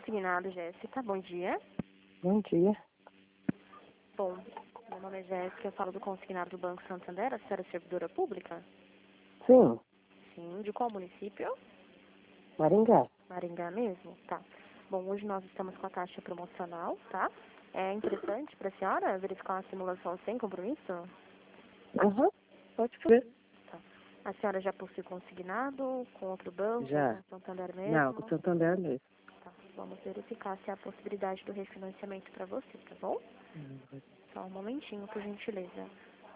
consignado, Jéssica. Bom dia. Bom dia. Bom, meu nome é Jéssica, eu falo do consignado do Banco Santander. A senhora é servidora pública? Sim, Sim. De qual município? Maringá. Maringá mesmo? Tá. Bom, hoje nós estamos com a taxa promocional, tá? É interessante para a senhora verificar uma simulação sem compromisso? Aham, pode fazer. Tá. A senhora já possui consignado com outro banco, Já. com o Santander mesmo? Não, com o Santander mesmo. Tá. Vamos verificar se há possibilidade do refinanciamento para você, tá bom? Só um momentinho, por gentileza.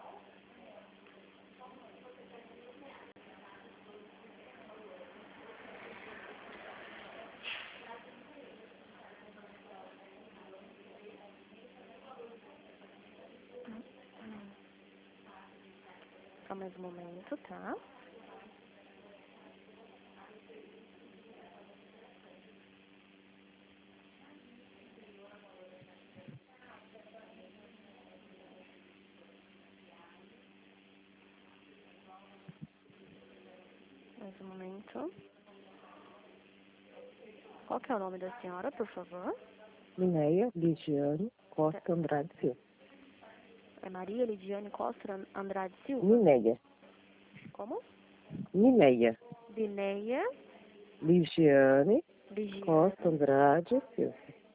Só mais um momento, tá? Mais um momento. Qual que é o nome da senhora, por favor? Mineia Ligiane Costa Andrade Silva. É Maria Lidiane Costa Andrade Silva? Mineia. Como? Mineia Bineia Ligiane Ligiane. Costa Andrade Silva.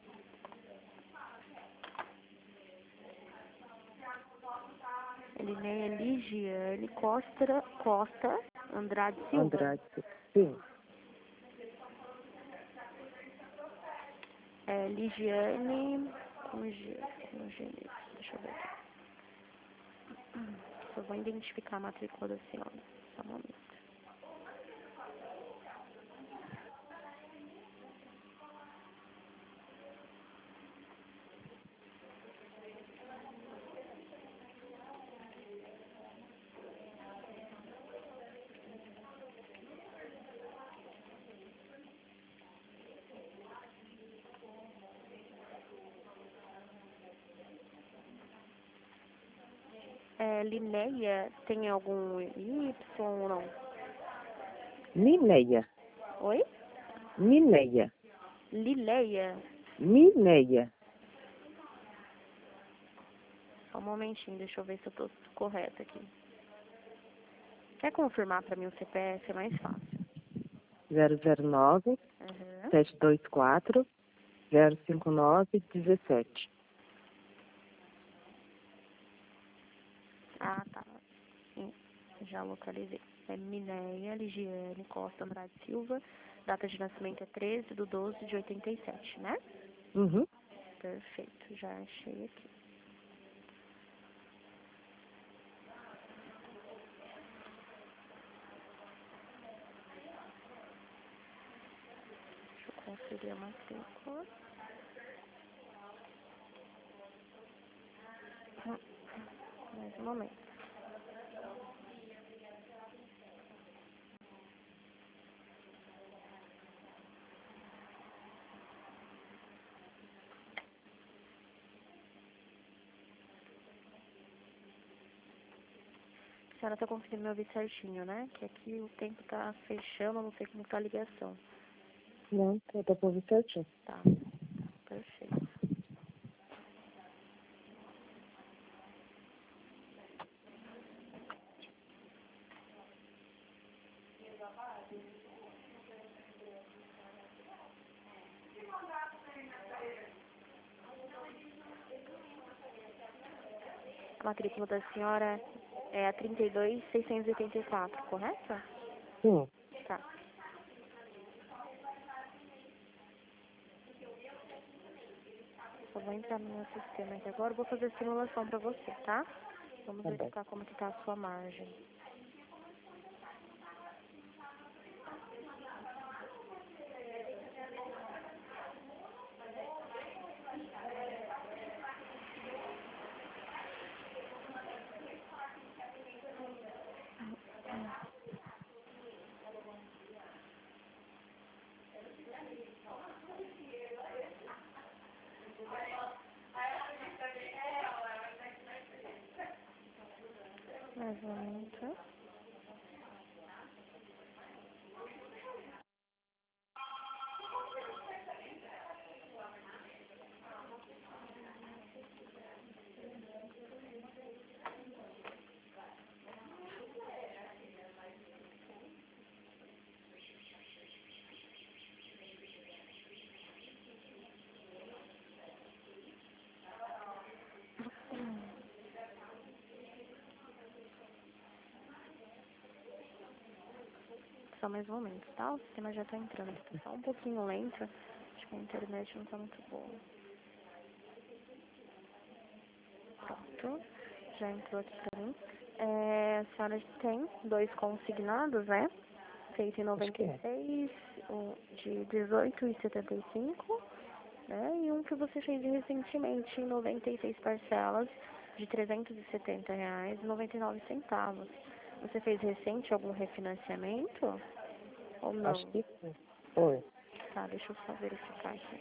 Lineia Ligiane Costa Andrade Silva. Andrade Silva. Sim. É Ligiane com G. Deixa eu ver aqui. Eu vou identificar a matrícula da senhora. Só um momento. Lineia, tem algum Y ou não? Mineia. Oi? Mineia. Lileia. Mineia. Só um momentinho, deixa eu ver se eu tô correta aqui. Quer confirmar para mim o CPF? É mais fácil. 009 Uhum. 724 059 17. Ah, tá. Sim, já localizei. É Mineia Ligiane Costa Andrade Silva. Data de nascimento é 13/12/87, né? Uhum. Perfeito, já achei aqui. Deixa eu conferir a matrícula. Mais um momento. A senhora tá conseguindo me ouvir certinho, né? Que aqui o tempo tá fechando, eu não sei como tá a ligação. Não, tá pra ouvir certinho. Tá, perfeito. A matrícula da senhora é a 32.684, correto? Sim. Tá. Só vou entrar no meu sistema aqui agora, vou fazer a simulação pra você, tá? Vamos Tá bem. verificar como que tá a sua margem. Mais um momento. só mais um momento, tá? O sistema já tá entrando, tá só um pouquinho lento. Acho que a internet não tá muito boa. Pronto, já entrou aqui pra mim. A senhora tem 2 consignados, né? Feito em Acho que é. 96, um de 18,75, né? E um que você fez recentemente em 96 parcelas de R$ 370,99. Você fez recente algum refinanciamento ou não? Acho que foi. Tá, deixa eu só verificar aqui.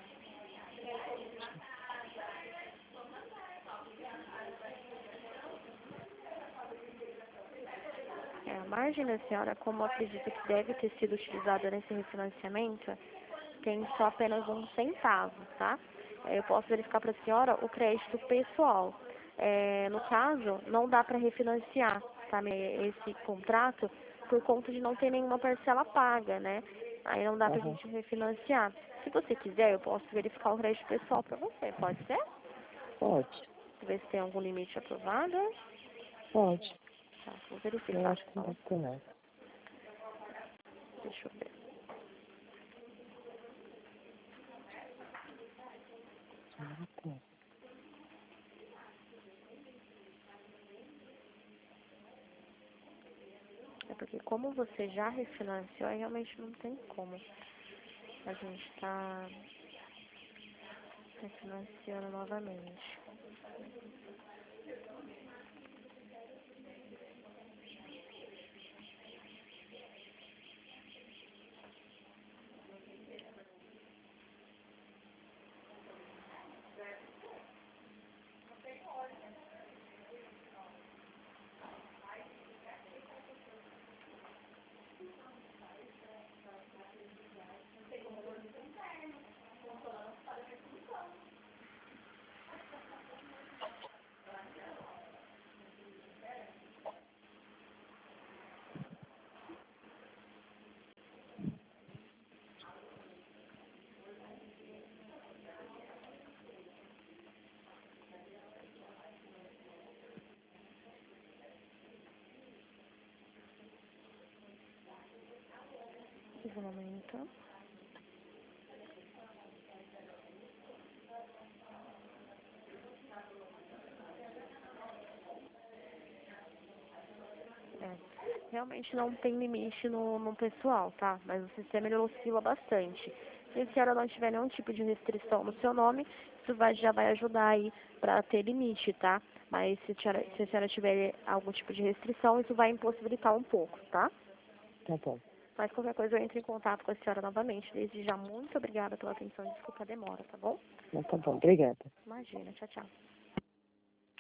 A margem da senhora, como acredito que deve ter sido utilizada nesse refinanciamento, tem só apenas R$ 1, tá? Eu posso verificar para a senhora o crédito pessoal. No caso, não dá para refinanciar, tá? Esse contrato por conta de não ter nenhuma parcela paga, né? Aí não dá pra gente refinanciar. Se você quiser, eu posso verificar o crédito pessoal para você, pode ser? Pode. Ver se tem algum limite aprovado. Pode. Tá, vou Eu verificar acho que só. não deve ter nada. Deixa eu ver. Não tem. É porque como você já refinanciou, aí realmente não tem como. A gente tá refinanciando novamente. Um momento. Realmente não tem limite no pessoal, tá? Mas o sistema ele oscila bastante. Se a senhora não tiver nenhum tipo de restrição no seu nome, isso já vai ajudar aí pra ter limite, tá? Mas se a senhora tiver algum tipo de restrição, isso vai impossibilitar um pouco, tá? Tá bom. Mas qualquer coisa eu entro em contato com a senhora novamente. Desde já, muito obrigada pela atenção e desculpa a demora, tá bom? Tá bom. Obrigada. Imagina, tchau, tchau.